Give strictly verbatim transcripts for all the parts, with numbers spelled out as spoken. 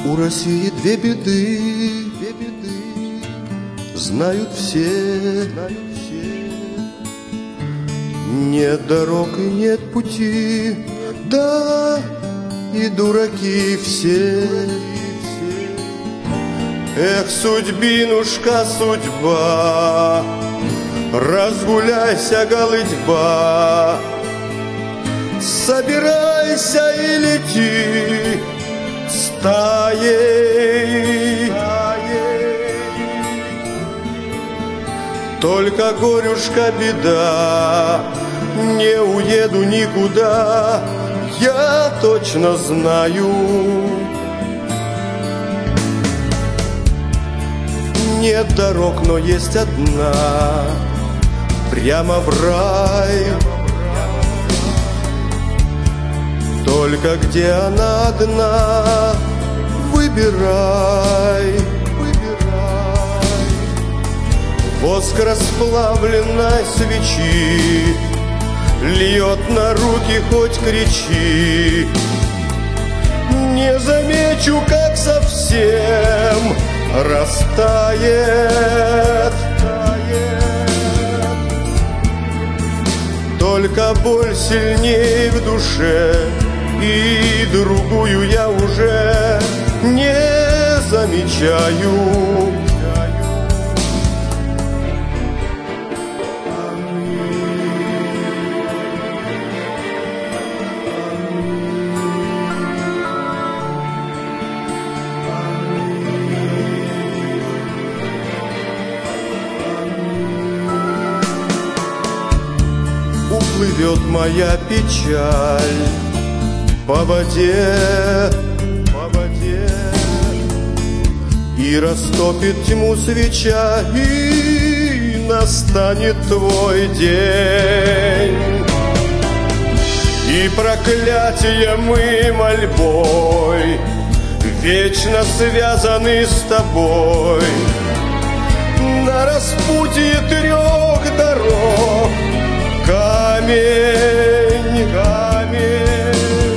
У России две беды, две беды, знают все, знают все. Нет дорог и нет пути, да и дураки все. Эх, судьбинушка, судьба, разгуляйся, голытьба, собирайся и лети стаей, стаей. Только горюшка беда, не уеду никуда, я точно знаю. Нет дорог, но есть одна, прямо в рай. Только где она одна, выбирай, выбирай. Воск расплавленной свечи льет на руки, хоть кричи. Не замечу, как совсем растает. Только боль сильней в душе, и другую я уже не замечаю. Уплывет моя печаль по воде, по воде, и растопит тьму свеча, и настанет твой день. И проклятием и мольбой вечно связаны с тобой. На распутье трех дорог камень, камень.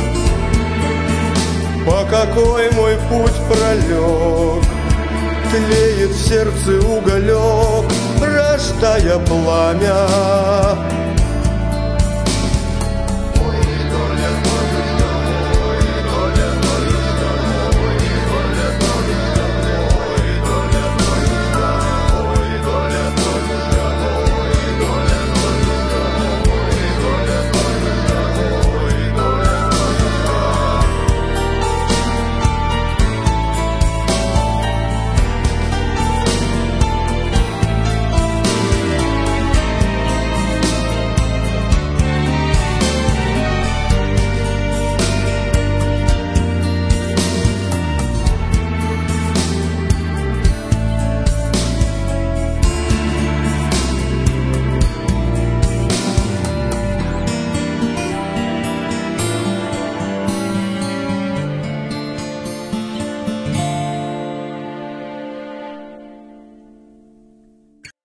По какой мой путь пролег, тлеет в сердце уголек, рождая пламя.